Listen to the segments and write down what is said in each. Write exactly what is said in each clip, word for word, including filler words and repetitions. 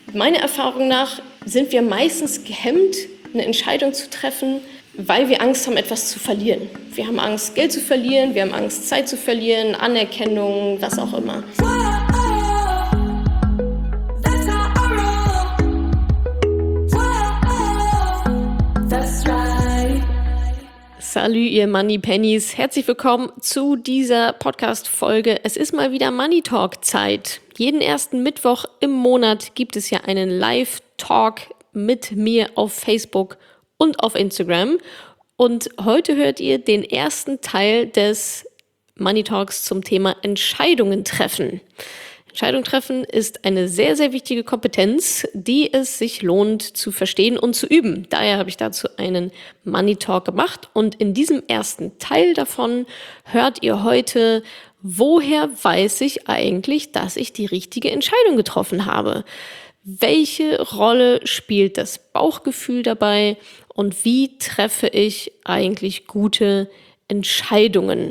Meiner Erfahrung nach sind wir meistens gehemmt, eine Entscheidung zu treffen, weil wir Angst haben, etwas zu verlieren. Wir haben Angst, Geld zu verlieren, wir haben Angst, Zeit zu verlieren, Anerkennung, was auch immer. Salü, ihr Money Pennies. Herzlich willkommen zu dieser Podcast-Folge. Es ist mal wieder Money Talk-Zeit. Jeden ersten Mittwoch im Monat gibt es ja einen Live-Talk mit mir auf Facebook und auf Instagram. Und heute hört ihr den ersten Teil des Money Talks zum Thema Entscheidungen treffen. Entscheidung treffen ist eine sehr, sehr wichtige Kompetenz, die es sich lohnt zu verstehen und zu üben. Daher habe ich dazu einen Money Talk gemacht und in diesem ersten Teil davon hört ihr heute, woher weiß ich eigentlich, dass ich die richtige Entscheidung getroffen habe? Welche Rolle spielt das Bauchgefühl dabei und wie treffe ich eigentlich gute Entscheidungen?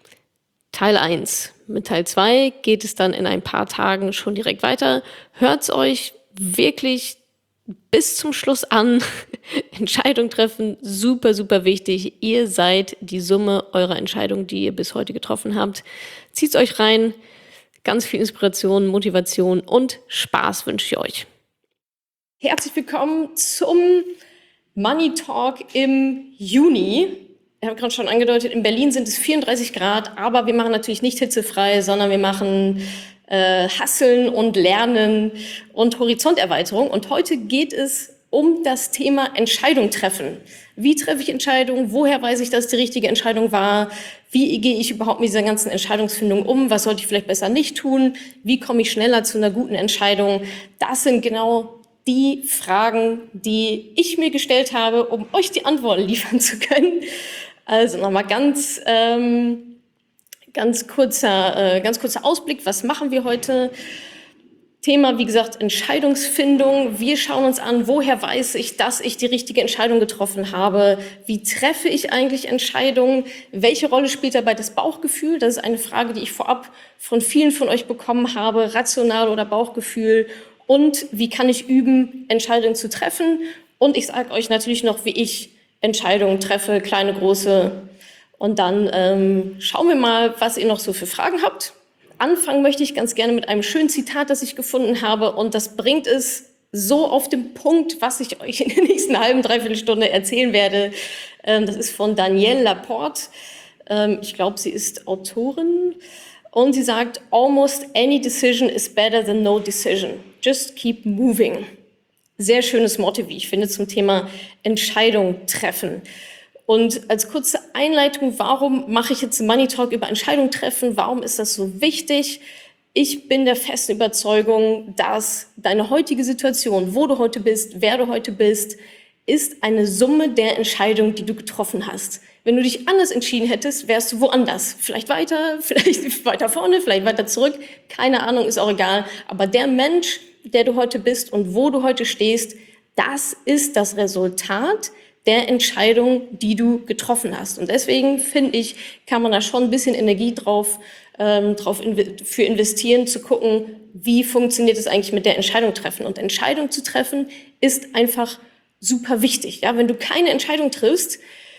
Teil eins. Mit Teil zwei geht es dann in ein paar Tagen schon direkt weiter. Hört's euch wirklich bis zum Schluss an. Entscheidung treffen, super, super wichtig. Ihr seid die Summe eurer Entscheidungen, die ihr bis heute getroffen habt. Zieht's euch rein. Ganz viel Inspiration, Motivation und Spaß wünsche ich euch. Herzlich willkommen zum Money Talk im Juni. Ich habe gerade schon angedeutet, in Berlin sind es vierunddreißig Grad, aber wir machen natürlich nicht hitzefrei, sondern wir machen äh, Hasseln und Lernen und Horizonterweiterung. Und heute geht es um das Thema Entscheidung treffen. Wie treffe ich Entscheidungen? Woher weiß ich, dass es die richtige Entscheidung war? Wie gehe ich überhaupt mit dieser ganzen Entscheidungsfindung um? Was sollte ich vielleicht besser nicht tun? Wie komme ich schneller zu einer guten Entscheidung? Das sind genau die Fragen, die ich mir gestellt habe, um euch die Antworten liefern zu können. Also nochmal ganz, ähm, ganz kurzer, äh, ganz kurzer Ausblick. Was machen wir heute? Thema, wie gesagt, Entscheidungsfindung. Wir schauen uns an, woher weiß ich, dass ich die richtige Entscheidung getroffen habe? Wie treffe ich eigentlich Entscheidungen? Welche Rolle spielt dabei das Bauchgefühl? Das ist eine Frage, die ich vorab von vielen von euch bekommen habe. Rational oder Bauchgefühl? Und wie kann ich üben, Entscheidungen zu treffen? Und ich sage euch natürlich noch, wie ich Entscheidungen treffe, kleine, große. Und dann ähm, schauen wir mal, was ihr noch so für Fragen habt. Anfangen möchte ich ganz gerne mit einem schönen Zitat, das ich gefunden habe. Und das bringt es so auf den Punkt, was ich euch in der nächsten halben, dreiviertel Stunde erzählen werde. Ähm, das ist von Danielle Laporte. Ähm, ich glaube, sie ist Autorin. Und sie sagt, almost any decision is better than no decision. Just keep moving. Sehr schönes Motto, wie ich finde, zum Thema Entscheidung treffen. Und als kurze Einleitung, warum mache ich jetzt einen Money Talk über Entscheidung treffen? Warum ist das so wichtig? Ich bin der festen Überzeugung, dass deine heutige Situation, wo du heute bist, wer du heute bist, ist eine Summe der Entscheidungen, die du getroffen hast. Wenn du dich anders entschieden hättest, wärst du woanders. Vielleicht weiter, vielleicht weiter vorne, vielleicht weiter zurück. Keine Ahnung, ist auch egal. Aber der Mensch, der du heute bist und wo du heute stehst, das ist das Resultat der Entscheidung, die du getroffen hast. Und deswegen finde ich, kann man da schon ein bisschen Energie drauf, ähm, drauf inv- für investieren, zu gucken, wie funktioniert es eigentlich mit der Entscheidung treffen. Und Entscheidung zu treffen ist einfach super wichtig. Ja, wenn du keine Entscheidung triffst,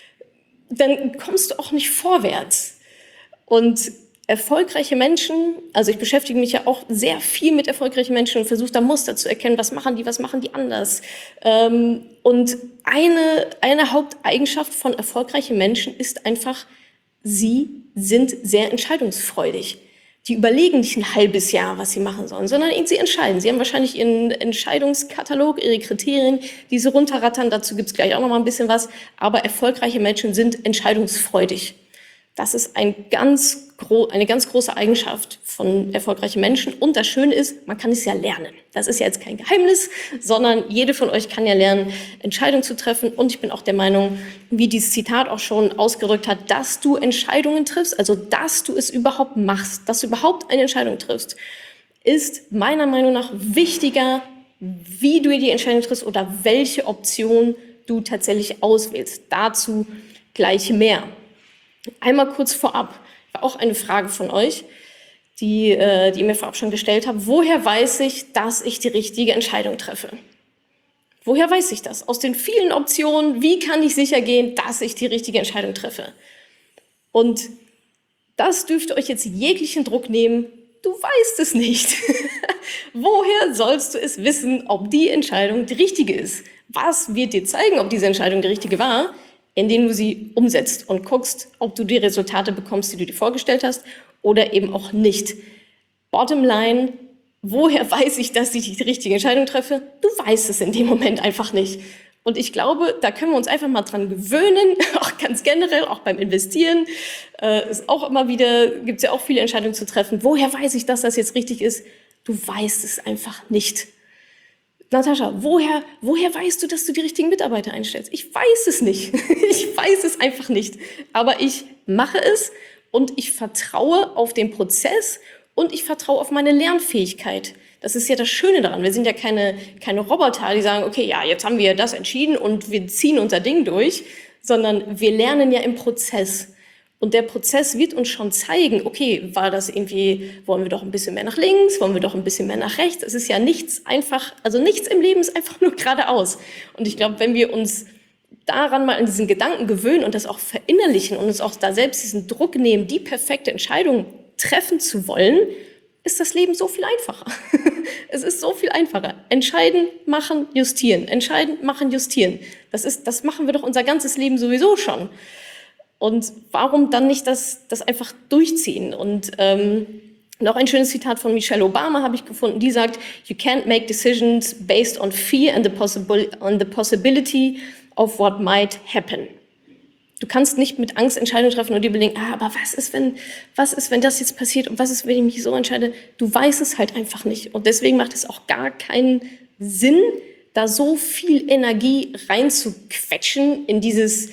dann kommst du auch nicht vorwärts. Und erfolgreiche Menschen, also ich beschäftige mich ja auch sehr viel mit erfolgreichen Menschen und versuche da Muster zu erkennen, was machen die, was machen die anders. Und eine, eine Haupteigenschaft von erfolgreichen Menschen ist einfach, sie sind sehr entscheidungsfreudig. Die überlegen nicht ein halbes Jahr, was sie machen sollen, sondern sie entscheiden. Sie haben wahrscheinlich ihren Entscheidungskatalog, ihre Kriterien, die sie runterrattern. Dazu gibt es gleich auch noch mal ein bisschen was. Aber erfolgreiche Menschen sind entscheidungsfreudig. Das ist ein ganz gro- eine ganz große Eigenschaft von erfolgreichen Menschen. Und das Schöne ist, man kann es ja lernen. Das ist ja jetzt kein Geheimnis, sondern jede von euch kann ja lernen, Entscheidungen zu treffen. Und ich bin auch der Meinung, wie dieses Zitat auch schon ausgedrückt hat, dass du Entscheidungen triffst, also dass du es überhaupt machst, dass du überhaupt eine Entscheidung triffst, ist meiner Meinung nach wichtiger, wie du die Entscheidung triffst oder welche Option du tatsächlich auswählst. Dazu gleich mehr. Einmal kurz vorab, war auch eine Frage von euch. die, äh, die ihr mir vorab schon gestellt habt. Woher weiß ich, dass ich die richtige Entscheidung treffe? Woher weiß ich das? Aus den vielen Optionen, wie kann ich sicher gehen, dass ich die richtige Entscheidung treffe? Und das dürfte euch jetzt jeglichen Druck nehmen. Du weißt es nicht. Woher sollst du es wissen, ob die Entscheidung die richtige ist? Was wird dir zeigen, ob diese Entscheidung die richtige war? Indem du sie umsetzt und guckst, ob du die Resultate bekommst, die du dir vorgestellt hast, oder eben auch nicht. Bottom line, woher weiß ich, dass ich die richtige Entscheidung treffe? Du weißt es in dem Moment einfach nicht. Und ich glaube, da können wir uns einfach mal dran gewöhnen, auch ganz generell, auch beim Investieren. Äh, ist auch immer wieder, gibt es ja auch viele Entscheidungen zu treffen. Woher weiß ich, dass das jetzt richtig ist? Du weißt es einfach nicht. Natascha, woher, woher weißt du, dass du die richtigen Mitarbeiter einstellst? Ich weiß es nicht. Ich weiß es einfach nicht. Aber ich mache es und ich vertraue auf den Prozess und ich vertraue auf meine Lernfähigkeit. Das ist ja das Schöne daran. Wir sind ja keine, keine Roboter, die sagen, okay, ja, jetzt haben wir das entschieden und wir ziehen unser Ding durch, sondern wir lernen ja im Prozess. Und der Prozess wird uns schon zeigen, okay, war das irgendwie, wollen wir doch ein bisschen mehr nach links, wollen wir doch ein bisschen mehr nach rechts? Es ist ja nichts einfach, also nichts im Leben ist einfach nur geradeaus. Und ich glaube, wenn wir uns daran mal an diesen Gedanken gewöhnen und das auch verinnerlichen und uns auch da selbst diesen Druck nehmen, die perfekte Entscheidung treffen zu wollen, ist das Leben so viel einfacher. Es ist so viel einfacher. Entscheiden, machen, justieren. Entscheiden, machen, justieren. Das ist, das machen wir doch unser ganzes Leben sowieso schon. Und warum dann nicht das, das einfach durchziehen? Und ähm, noch ein schönes Zitat von Michelle Obama habe ich gefunden, die sagt, "You can't make decisions based on fear and the, possible, on the possibility of what might happen." Du kannst nicht mit Angst Entscheidungen treffen und dir überlegen, ah, aber was ist, wenn, was ist, wenn das jetzt passiert und was ist, wenn ich mich so entscheide? Du weißt es halt einfach nicht. Und deswegen macht es auch gar keinen Sinn, da so viel Energie reinzuquetschen in dieses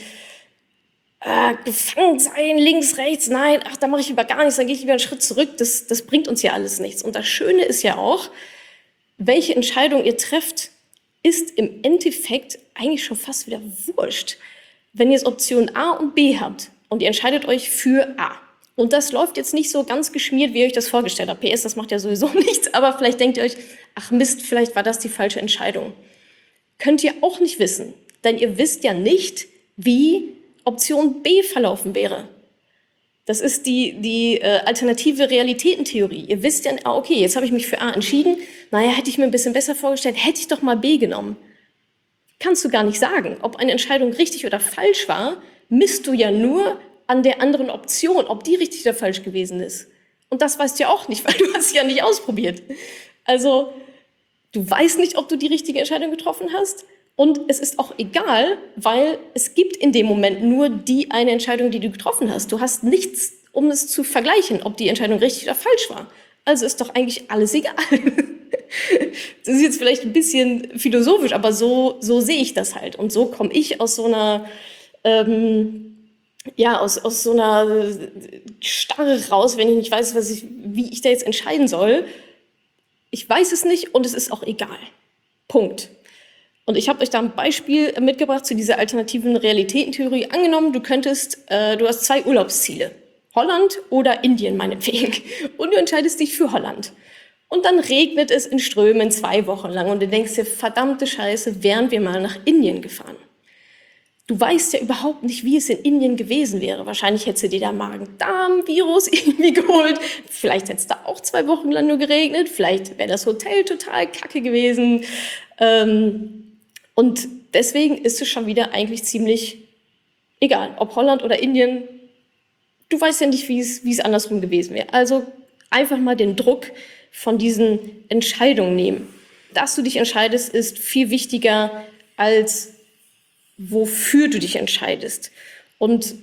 äh, Gefangensein, links, rechts, nein, ach, da mache ich lieber gar nichts, dann gehe ich lieber einen Schritt zurück. Das, das bringt uns ja alles nichts. Und das Schöne ist ja auch, welche Entscheidung ihr trefft, ist im Endeffekt eigentlich schon fast wieder wurscht. Wenn ihr jetzt Option A und B habt und ihr entscheidet euch für A und das läuft jetzt nicht so ganz geschmiert, wie ihr euch das vorgestellt habt. P S, das macht ja sowieso nichts, aber vielleicht denkt ihr euch, ach Mist, vielleicht war das die falsche Entscheidung. Könnt ihr auch nicht wissen, denn ihr wisst ja nicht, wie Option B verlaufen wäre. Das ist die, die äh, alternative Realitätentheorie. Ihr wisst ja, ah, okay, jetzt habe ich mich für A entschieden, naja, hätte ich mir ein bisschen besser vorgestellt, hätte ich doch mal B genommen. Kannst du gar nicht sagen. Ob eine Entscheidung richtig oder falsch war, misst du ja nur an der anderen Option, ob die richtig oder falsch gewesen ist. Und das weißt du ja auch nicht, weil du hast ja nicht ausprobiert. Also, du weißt nicht, ob du die richtige Entscheidung getroffen hast. Und es ist auch egal, weil es gibt in dem Moment nur die eine Entscheidung, die du getroffen hast. Du hast nichts, um es zu vergleichen, ob die Entscheidung richtig oder falsch war. Also ist doch eigentlich alles egal. Das ist jetzt vielleicht ein bisschen philosophisch, aber so, so sehe ich das halt. Und so komme ich aus so einer, ähm, ja, aus, aus so einer Starre raus, wenn ich nicht weiß, was ich, wie ich da jetzt entscheiden soll. Ich weiß es nicht und es ist auch egal. Punkt. Und ich habe euch da ein Beispiel mitgebracht zu dieser alternativen Realitätentheorie. Angenommen, du könntest, äh, du hast zwei Urlaubsziele. Holland oder Indien meinetwegen. Und du entscheidest dich für Holland. Und dann regnet es in Strömen zwei Wochen lang und du denkst dir, verdammte Scheiße, wären wir mal nach Indien gefahren. Du weißt ja überhaupt nicht, wie es in Indien gewesen wäre. Wahrscheinlich hättest du dir da Magen-Darm-Virus irgendwie geholt. Vielleicht hätte es da auch zwei Wochen lang nur geregnet. Vielleicht wäre das Hotel total kacke gewesen. Ähm, und deswegen ist es schon wieder eigentlich ziemlich egal, ob Holland oder Indien. Du weißt ja nicht, wie es, wie es andersrum gewesen wäre. Also einfach mal den Druck von diesen Entscheidungen nehmen. Dass du dich entscheidest, ist viel wichtiger als wofür du dich entscheidest. Und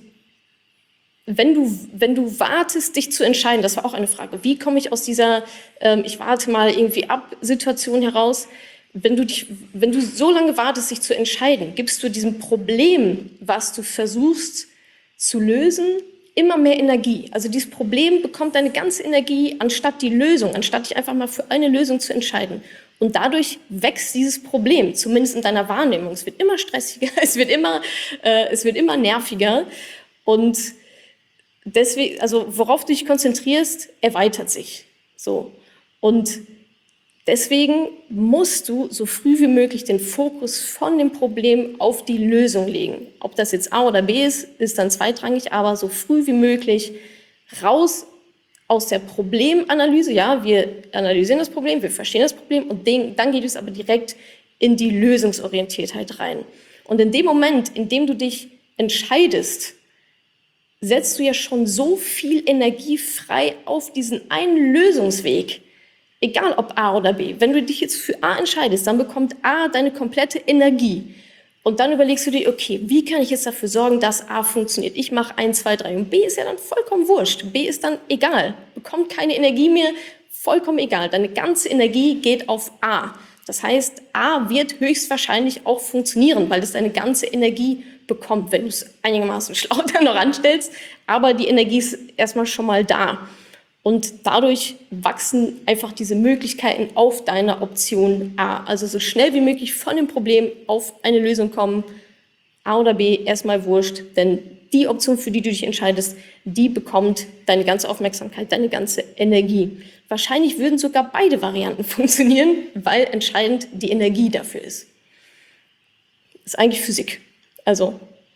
wenn du, wenn du wartest, dich zu entscheiden, das war auch eine Frage, wie komme ich aus dieser ähm, ich warte mal irgendwie ab Situation heraus, wenn du, dich, wenn du so lange wartest, dich zu entscheiden, gibst du diesem Problem, was du versuchst zu lösen, immer mehr Energie. Also dieses Problem bekommt deine ganze Energie anstatt die Lösung, anstatt dich einfach mal für eine Lösung zu entscheiden. Und dadurch wächst dieses Problem, zumindest in deiner Wahrnehmung. Es wird immer stressiger, es wird immer, äh, es wird immer nerviger. Und deswegen, also worauf du dich konzentrierst, erweitert sich. So. Und deswegen musst du so früh wie möglich den Fokus von dem Problem auf die Lösung legen. Ob das jetzt A oder B ist, ist dann zweitrangig, aber so früh wie möglich raus aus der Problemanalyse. Ja, wir analysieren das Problem, wir verstehen das Problem und den, dann geht es aber direkt in die Lösungsorientiertheit rein. Und in dem Moment, in dem du dich entscheidest, setzt du ja schon so viel Energie frei auf diesen einen Lösungsweg. Egal ob A oder B. Wenn du dich jetzt für A entscheidest, dann bekommt A deine komplette Energie. Und dann überlegst du dir, okay, wie kann ich jetzt dafür sorgen, dass A funktioniert? Ich mache eins, zwei, drei und B ist ja dann vollkommen wurscht. B ist dann egal, bekommt keine Energie mehr, vollkommen egal. Deine ganze Energie geht auf A. Das heißt, A wird höchstwahrscheinlich auch funktionieren, weil es deine ganze Energie bekommt, wenn du es einigermaßen schlau dann noch anstellst. Aber die Energie ist erstmal schon mal da. Und dadurch wachsen einfach diese Möglichkeiten auf deiner Option A. Also so schnell wie möglich von dem Problem auf eine Lösung kommen. A oder B, erstmal wurscht. Denn die Option, für die du dich entscheidest, die bekommt deine ganze Aufmerksamkeit, deine ganze Energie. Wahrscheinlich würden sogar beide Varianten funktionieren, weil entscheidend die Energie dafür ist. Das ist eigentlich Physik. Also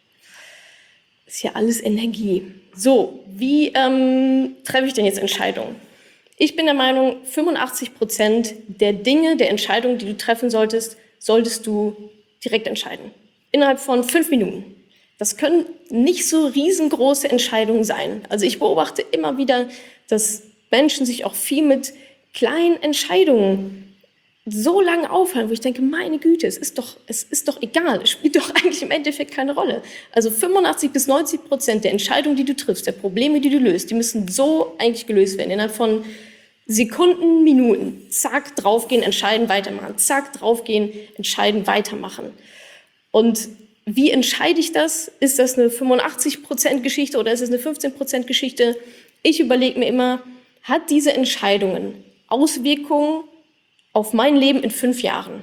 ist ja alles Energie. So, wie ähm, treffe ich denn jetzt Entscheidungen? Ich bin der Meinung, fünfundachtzig Prozent der Dinge, der Entscheidungen, die du treffen solltest, solltest du direkt entscheiden. Innerhalb von fünf Minuten. Das können nicht so riesengroße Entscheidungen sein. Also ich beobachte immer wieder, dass Menschen sich auch viel mit kleinen Entscheidungen so lange aufhalten, wo ich denke, meine Güte, es ist doch, es ist doch egal, es spielt doch eigentlich im Endeffekt keine Rolle. Also fünfundachtzig bis neunzig Prozent der Entscheidungen, die du triffst, der Probleme, die du löst, die müssen so eigentlich gelöst werden, innerhalb von Sekunden, Minuten. Zack, draufgehen, entscheiden, weitermachen. Zack, draufgehen, entscheiden, weitermachen. Und wie entscheide ich das? Ist das eine fünfundachtzig Prozent Geschichte oder ist es eine fünfzehn Prozent Geschichte? Ich überlege mir immer, hat diese Entscheidungen Auswirkungen auf mein Leben in fünf Jahren?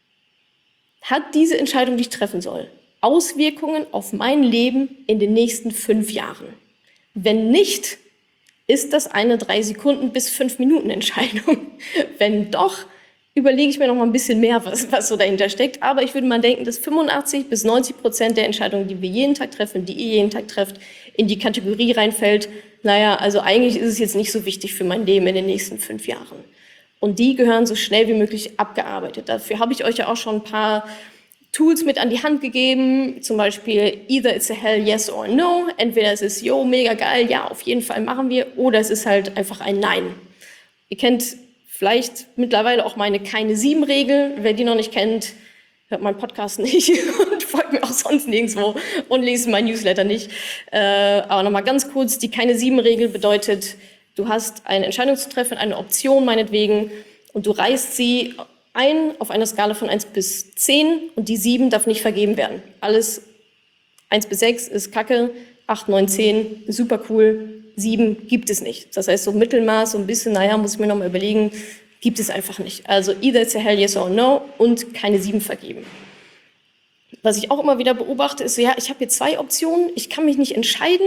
Hat diese Entscheidung, die ich treffen soll, Auswirkungen auf mein Leben in den nächsten fünf Jahren? Wenn nicht, ist das eine drei Sekunden bis fünf Minuten Entscheidung. Wenn doch, überlege ich mir noch mal ein bisschen mehr, was, was so dahinter steckt. Aber ich würde mal denken, dass fünfundachtzig bis neunzig Prozent der Entscheidungen, die wir jeden Tag treffen, die ihr jeden Tag trefft, in die Kategorie reinfällt, naja, also eigentlich ist es jetzt nicht so wichtig für mein Leben in den nächsten fünf Jahren. Und die gehören so schnell wie möglich abgearbeitet. Dafür habe ich euch ja auch schon ein paar Tools mit an die Hand gegeben, zum Beispiel either it's a hell yes or no, entweder es ist yo, mega geil, ja, auf jeden Fall machen wir, oder es ist halt einfach ein Nein. Ihr kennt vielleicht mittlerweile auch meine Keine-Sieben-Regel, wer die noch nicht kennt, hört meinen Podcast nicht und folgt mir auch sonst nirgendwo und liest mein Newsletter nicht. Äh, aber nochmal ganz kurz, die Keine-Sieben-Regel bedeutet, du hast eine Entscheidung zu treffen, eine Option meinetwegen, und du reißt sie ein auf einer Skala von eins bis zehn und die sieben darf nicht vergeben werden. Alles eins bis sechs ist Kacke, acht, neun, zehn, super cool, sieben gibt es nicht. Das heißt, so Mittelmaß, so ein bisschen, naja, muss ich mir nochmal überlegen, gibt es einfach nicht. Also either it's a hell yes or no und keine sieben vergeben. Was ich auch immer wieder beobachte, ist so, ja, ich habe hier zwei Optionen, ich kann mich nicht entscheiden,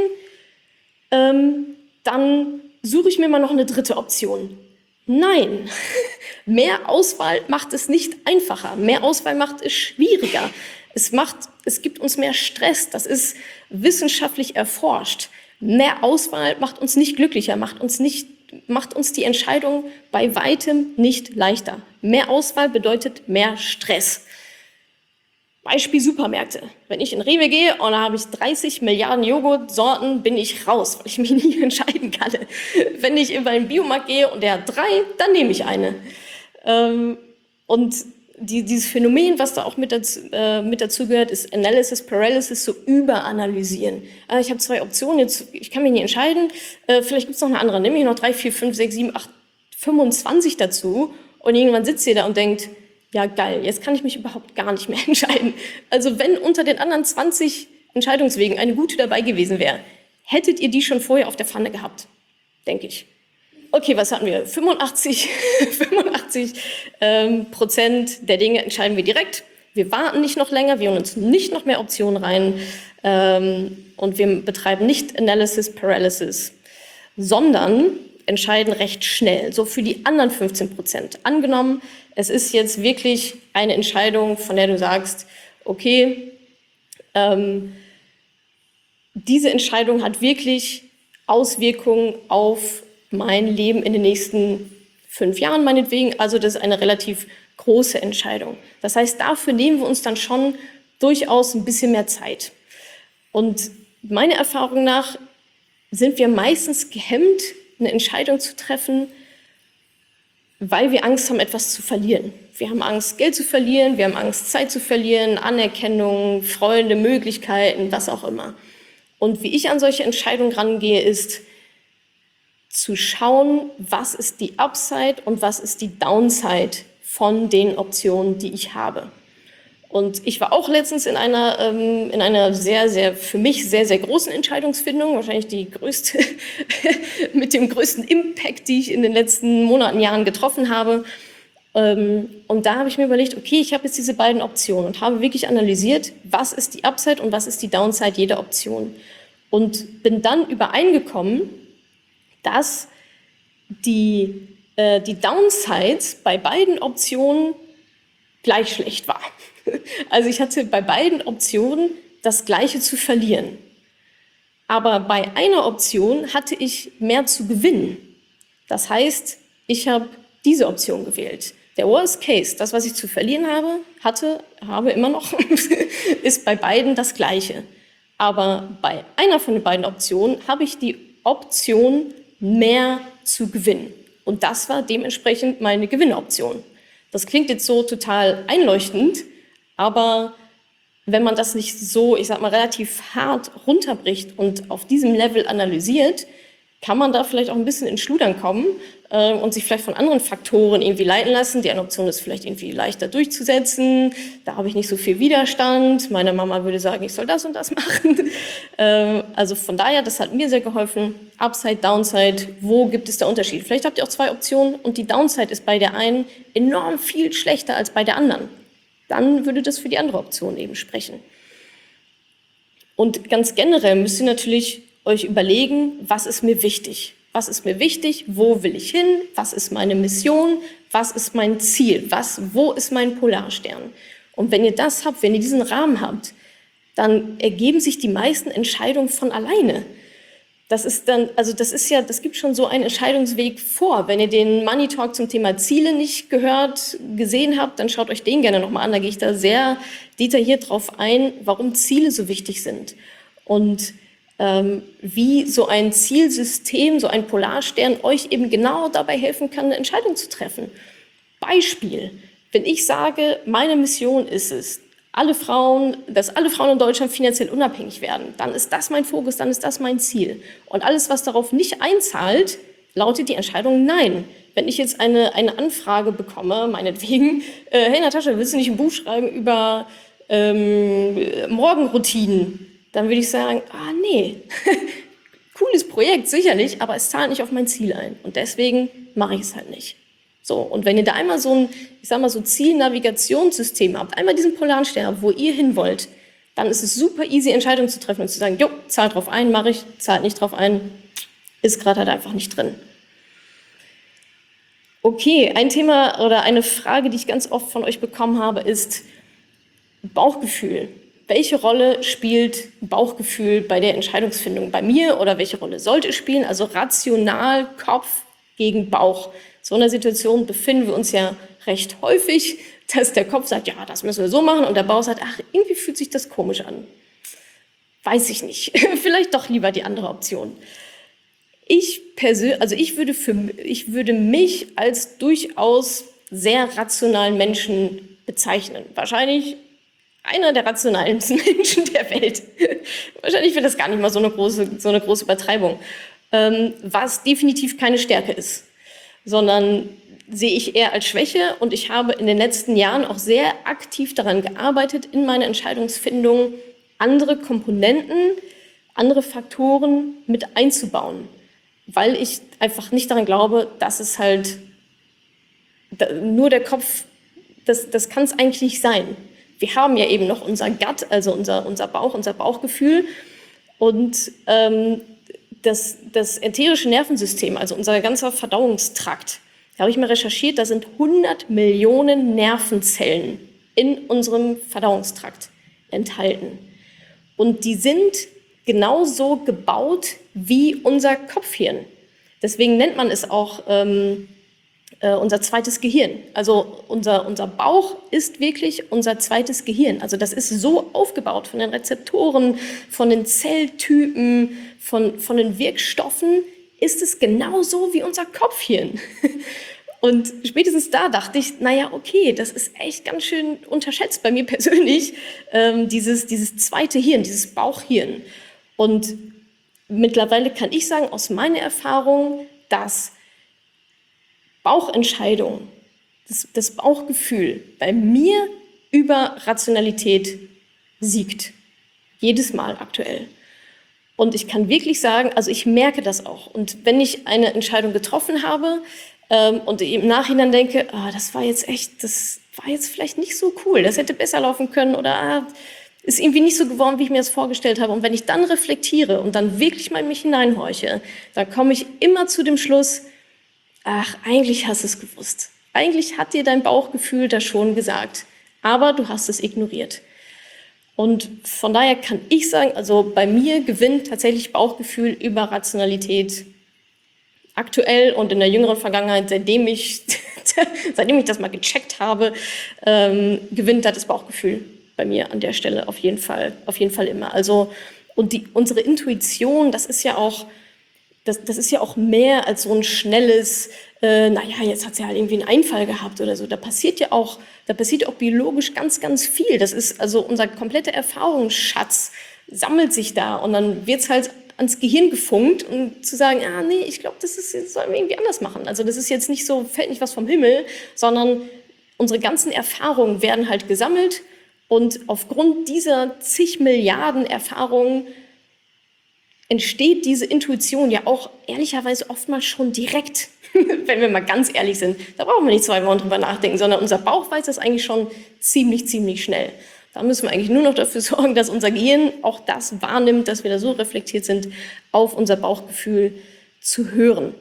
ähm, dann suche ich mir mal noch eine dritte Option. Nein, mehr Auswahl macht es nicht einfacher, mehr Auswahl macht es schwieriger. Es macht, es gibt uns mehr Stress, das ist wissenschaftlich erforscht. Mehr Auswahl macht uns nicht glücklicher, macht uns nicht, macht uns die Entscheidung bei weitem nicht leichter. Mehr Auswahl bedeutet mehr Stress. Beispiel Supermärkte. Wenn ich in Rewe gehe und da habe ich dreißig Milliarden Joghurtsorten, bin ich raus, weil ich mich nie entscheiden kann. Wenn ich in einen Biomarkt gehe und der hat drei, dann nehme ich eine. Und die, dieses Phänomen, was da auch mit dazu, äh, mit dazu gehört, ist Analysis Paralysis, so überanalysieren. Ah, ich habe zwei Optionen, jetzt, ich kann mich nicht entscheiden, äh, vielleicht gibt es noch eine andere, nehme ich noch drei, vier, fünf, sechs, sieben, acht, fünfundzwanzig dazu und irgendwann sitzt ihr da und denkt, ja geil, jetzt kann ich mich überhaupt gar nicht mehr entscheiden. Also wenn unter den anderen zwanzig Entscheidungswegen eine gute dabei gewesen wäre, hättet ihr die schon vorher auf der Pfanne gehabt, denke ich. Okay, was hatten wir? fünfundachtzig, fünfundachtzig ähm, Prozent der Dinge entscheiden wir direkt, Wir warten nicht noch länger, wir holen uns nicht noch mehr Optionen rein ähm, und wir betreiben nicht Analysis Paralysis, sondern entscheiden recht schnell, so für die anderen fünfzehn Prozent. Angenommen, es ist jetzt wirklich eine Entscheidung, von der du sagst, okay, ähm, diese Entscheidung hat wirklich Auswirkungen auf mein Leben in den nächsten fünf Jahren meinetwegen, also das ist eine relativ große Entscheidung. Das heißt, dafür nehmen wir uns dann schon durchaus ein bisschen mehr Zeit. Und meiner Erfahrung nach sind wir meistens gehemmt, eine Entscheidung zu treffen, weil wir Angst haben, etwas zu verlieren. Wir haben Angst, Geld zu verlieren, wir haben Angst, Zeit zu verlieren, Anerkennung, Freunde, Möglichkeiten, was auch immer. Und wie ich an solche Entscheidungen rangehe, ist zu schauen, was ist die Upside und was ist die Downside von den Optionen, die ich habe. Und ich war auch letztens in einer, ähm, in einer sehr, sehr, für mich sehr, sehr großen Entscheidungsfindung, wahrscheinlich die größte, mit dem größten Impact, die ich in den letzten Monaten, Jahren getroffen habe. Ähm, und da habe ich mir überlegt, okay, ich habe jetzt diese beiden Optionen und habe wirklich analysiert, was ist die Upside und was ist die Downside jeder Option. Und bin dann übereingekommen, dass die, äh, die Downside bei beiden Optionen gleich schlecht war. Also ich hatte bei beiden Optionen das Gleiche zu verlieren. Aber bei einer Option hatte ich mehr zu gewinnen. Das heißt, ich habe diese Option gewählt. Der Worst Case, das, was ich zu verlieren habe, hatte, habe immer noch, ist bei beiden das Gleiche. Aber bei einer von den beiden Optionen habe ich die Option, mehr zu gewinnen. Und das war dementsprechend meine Gewinnoption. Das klingt jetzt so total einleuchtend, aber wenn man das nicht so, ich sag mal, relativ hart runterbricht und auf diesem Level analysiert, kann man da vielleicht auch ein bisschen ins Schludern kommen äh, und sich vielleicht von anderen Faktoren irgendwie leiten lassen. Die eine Option ist vielleicht irgendwie leichter durchzusetzen, da habe ich nicht so viel Widerstand, meine Mama würde sagen, ich soll das und das machen. äh, also von daher, das hat mir sehr geholfen. Upside, Downside, wo gibt es da Unterschiede? Vielleicht habt ihr auch zwei Optionen und die Downside ist bei der einen enorm viel schlechter als bei der anderen. Dann würde das für die andere Option eben sprechen. Und ganz generell müsst ihr natürlich euch überlegen, was ist mir wichtig? Was ist mir wichtig? Wo will ich hin? Was ist meine Mission? Was ist mein Ziel? Was, wo ist mein Polarstern? Und wenn ihr das habt, wenn ihr diesen Rahmen habt, dann ergeben sich die meisten Entscheidungen von alleine. Das ist dann, also das ist ja, das gibt schon so einen Entscheidungsweg vor. Wenn ihr den Money Talk zum Thema Ziele nicht gehört, gesehen habt, dann schaut euch den gerne nochmal an. Da gehe ich da sehr detailliert drauf ein, warum Ziele so wichtig sind. Und ähm, wie so ein Zielsystem, so ein Polarstern euch eben genau dabei helfen kann, eine Entscheidung zu treffen. Beispiel, wenn ich sage, meine Mission ist es, alle Frauen, dass alle Frauen in Deutschland finanziell unabhängig werden, dann ist das mein Fokus, dann ist das mein Ziel. Und alles, was darauf nicht einzahlt, lautet die Entscheidung Nein. Wenn ich jetzt eine, eine Anfrage bekomme, meinetwegen, äh, hey Natascha, willst du nicht ein Buch schreiben über ähm, Morgenroutinen? Dann würde ich sagen, ah nee, cooles Projekt, sicherlich, aber es zahlt nicht auf mein Ziel ein. Und deswegen mache ich es halt nicht. So, und wenn ihr da einmal so ein, ich sag mal, so Zielnavigationssystem habt, einmal diesen Polarstern, wo ihr hin wollt, dann ist es super easy, Entscheidungen zu treffen und zu sagen, jo, zahlt drauf ein, mache ich, zahlt nicht drauf ein, ist gerade halt einfach nicht drin. Okay, ein Thema oder eine Frage, die ich ganz oft von euch bekommen habe, ist Bauchgefühl. Welche Rolle spielt Bauchgefühl bei der Entscheidungsfindung bei mir oder welche Rolle sollte es spielen? Also rational Kopf gegen Bauch. So in einer Situation befinden wir uns ja recht häufig, dass der Kopf sagt, ja, das müssen wir so machen und der Bauch sagt, ach, irgendwie fühlt sich das komisch an. Weiß ich nicht. Vielleicht doch lieber die andere Option. Ich persönlich, also ich würde, für, ich würde mich als durchaus sehr rationalen Menschen bezeichnen. Wahrscheinlich einer der rationalsten Menschen der Welt. Wahrscheinlich wird das gar nicht mal so eine große, so eine große Übertreibung. Ähm, was definitiv keine Stärke ist, sondern sehe ich eher als Schwäche. Und ich habe in den letzten Jahren auch sehr aktiv daran gearbeitet, in meine Entscheidungsfindung andere Komponenten, andere Faktoren mit einzubauen. Weil ich einfach nicht daran glaube, dass es halt nur der Kopf, das, das kann es eigentlich nicht sein. wir haben ja eben noch unser Gut, also unser, unser Bauch, unser Bauchgefühl. Und ähm, das, das ätherische Nervensystem, also unser ganzer Verdauungstrakt, da habe ich mal recherchiert, da sind hundert Millionen Nervenzellen in unserem Verdauungstrakt enthalten. Und die sind genauso gebaut wie unser Kopfhirn. Deswegen nennt man es auch ähm, äh, unser zweites Gehirn. Also unser, unser Bauch ist wirklich unser zweites Gehirn. Also das ist so aufgebaut von den Rezeptoren, von den Zelltypen, von, von den Wirkstoffen, ist es genauso wie unser Kopfhirn. Und spätestens da dachte ich, naja, okay, das ist echt ganz schön unterschätzt bei mir persönlich, ähm, dieses, dieses zweite Hirn, dieses Bauchhirn. Und mittlerweile kann ich sagen, aus meiner Erfahrung, dass Bauchentscheidung, das, das Bauchgefühl bei mir über Rationalität siegt. Jedes Mal aktuell. Und ich kann wirklich sagen, also ich merke das auch. Und wenn ich eine Entscheidung getroffen habe, und im Nachhinein denke, ah, das war jetzt echt, das war jetzt vielleicht nicht so cool, das hätte besser laufen können oder ah, ist irgendwie nicht so geworden, wie ich mir das vorgestellt habe. Und wenn ich dann reflektiere und dann wirklich mal in mich hineinhorche, dann komme ich immer zu dem Schluss, ach, eigentlich hast du es gewusst. Eigentlich hat dir dein Bauchgefühl das schon gesagt, aber du hast es ignoriert. Und von daher kann ich sagen, also bei mir gewinnt tatsächlich Bauchgefühl über Rationalität aktuell und in der jüngeren Vergangenheit, seitdem ich, seitdem ich das mal gecheckt habe, ähm, gewinnt das Bauchgefühl bei mir an der Stelle auf jeden Fall, auf jeden Fall immer. Also, und die, unsere Intuition, das ist ja auch, das, das ist ja auch mehr als so ein schnelles, äh, naja, jetzt hat sie halt irgendwie einen Einfall gehabt oder so. Da passiert ja auch, da passiert auch biologisch ganz, ganz viel. Das ist also unser kompletter Erfahrungsschatz sammelt sich da und dann wird's halt ans Gehirn gefunkt und zu sagen, ah nee, ich glaube, das ist, das sollen wir irgendwie anders machen. Also das ist jetzt nicht so, fällt nicht was vom Himmel, sondern unsere ganzen Erfahrungen werden halt gesammelt und aufgrund dieser zig Milliarden Erfahrungen entsteht diese Intuition ja auch ehrlicherweise oftmals schon direkt, wenn wir mal ganz ehrlich sind. Da brauchen wir nicht zwei Wochen drüber nachdenken, sondern unser Bauch weiß das eigentlich schon ziemlich, ziemlich schnell. Da müssen wir eigentlich nur noch dafür sorgen, dass unser Gehirn auch das wahrnimmt, dass wir da so reflektiert sind, auf unser Bauchgefühl zu hören.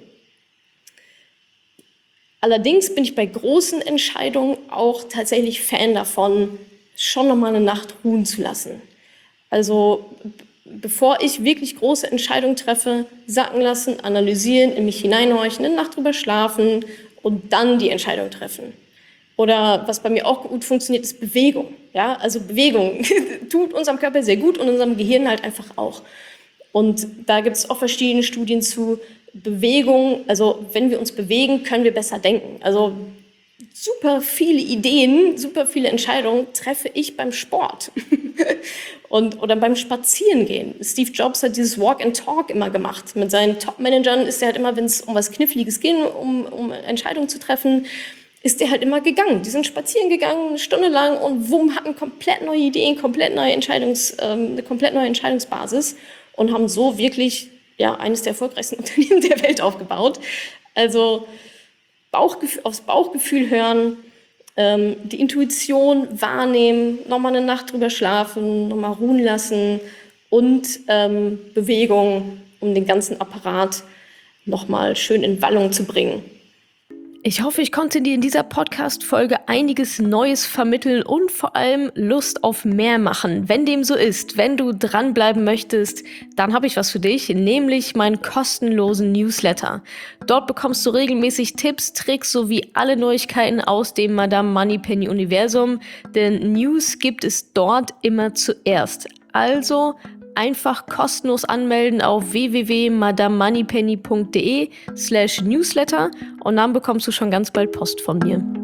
Allerdings bin ich bei großen Entscheidungen auch tatsächlich Fan davon, schon nochmal eine Nacht ruhen zu lassen. Also bevor ich wirklich große Entscheidungen treffe, sacken lassen, analysieren, in mich hineinhorchen, eine Nacht drüber schlafen und dann die Entscheidung treffen. Oder was bei mir auch gut funktioniert, ist Bewegung. Ja, also Bewegung tut unserem Körper sehr gut und unserem Gehirn halt einfach auch. Und da gibt es auch verschiedene Studien zu Bewegung. Also wenn wir uns bewegen, können wir besser denken. Also super viele Ideen, super viele Entscheidungen treffe ich beim Sport und, oder beim Spazierengehen. Steve Jobs hat dieses Walk and Talk immer gemacht. Mit seinen Top-Managern ist er halt immer, wenn es um was Kniffliges ging, um, um Entscheidungen zu treffen, ist der halt immer gegangen. Die sind spazieren gegangen, eine Stunde lang und wumm, hatten komplett neue Ideen, komplett neue Entscheidungs, ähm, eine komplett neue Entscheidungsbasis und haben so wirklich ja, eines der erfolgreichsten Unternehmen der Welt aufgebaut. Also Bauchgefühl, aufs Bauchgefühl hören, ähm, die Intuition wahrnehmen, nochmal eine Nacht drüber schlafen, nochmal ruhen lassen und ähm, Bewegung, um den ganzen Apparat nochmal schön in Wallung zu bringen. Ich hoffe, ich konnte dir in dieser Podcast-Folge einiges Neues vermitteln und vor allem Lust auf mehr machen. Wenn dem so ist, wenn du dranbleiben möchtest, dann habe ich was für dich, nämlich meinen kostenlosen Newsletter. Dort bekommst du regelmäßig Tipps, Tricks sowie alle Neuigkeiten aus dem Madame Moneypenny Universum, denn News gibt es dort immer zuerst. Also einfach kostenlos anmelden auf w w w punkt madame moneypenny punkt d e slash newsletter und dann bekommst du schon ganz bald Post von mir.